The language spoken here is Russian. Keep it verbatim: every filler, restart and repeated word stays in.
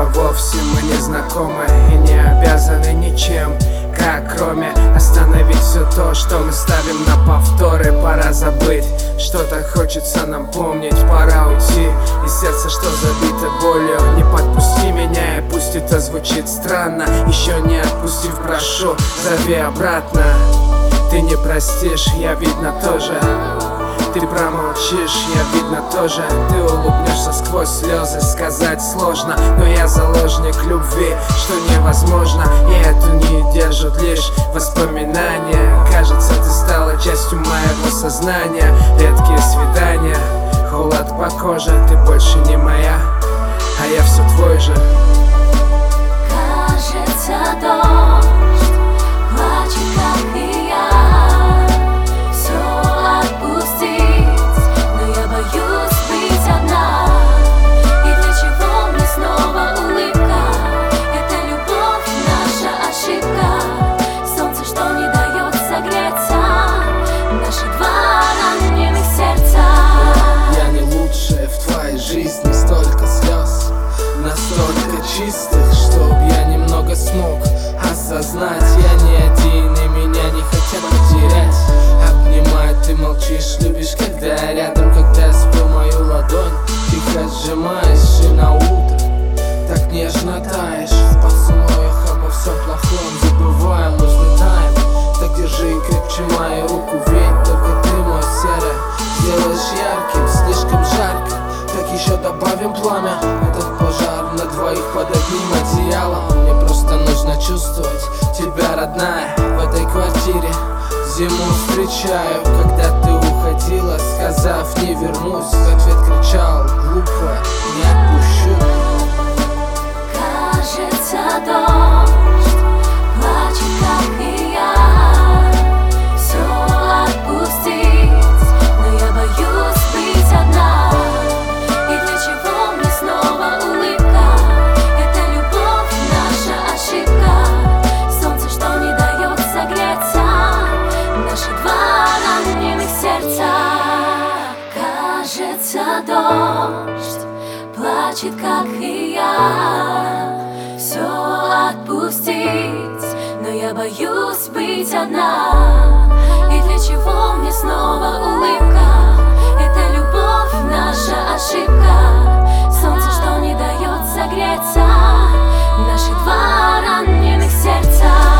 вовсе мы не знакомы и не обязаны ничем, как кроме остановить все то, что мы ставим на повторы. Пора забыть, что-то хочется нам помнить. Пора уйти из сердца, что забито болью. Не подпусти меня, и пусть это звучит странно. Еще не отпустив, прошу, зови обратно. Ты не простишь, я видно тоже. Ты промолчишь, я видно тоже. Ты улыбнешься сквозь слезы, сказать сложно, но я заложник любви, что невозможно. И эту не держат лишь воспоминания. Кажется, ты стала частью моего сознания. Редкие свидания, холод по коже. Ты больше не моя, а я все твой же. Кажется, дождь плачет, как и я. Чистых, чтоб я немного смог осознать, я не один, и меня не хотят потерять. Обнимать, ты молчишь, любишь, когда я рядом, когда я сплю мою ладонь. Тихо сжимаешь, и на утро так нежно таешь. В поцелуях обо всем плохом забываем, взлетаем. Так держи крепче мою руку, ведь только ты мой серый делаешь ярким, слишком жарко. Так еще добавим пламя, этот пожар на двоих под одним одеялом. Мне просто нужно чувствовать тебя, родная, в этой квартире. Зиму встречаю, когда ты уходила, сказав не вернусь. В ответ кричал глупо, не отпущу. Кажется, дождь плачет, как и я. Все отпустить, но я боюсь быть одна. И для чего мне снова улыбка? Это любовь, наша ошибка. Солнце, что не дает согреться. Наши два раненых сердца. Кажется, дождь плачет, как и я. Все отпустить, но я боюсь быть одна. И для чего мне снова улыбка? Это любовь, наша ошибка. Солнце, что не дает согреться. Наши два раненых сердца.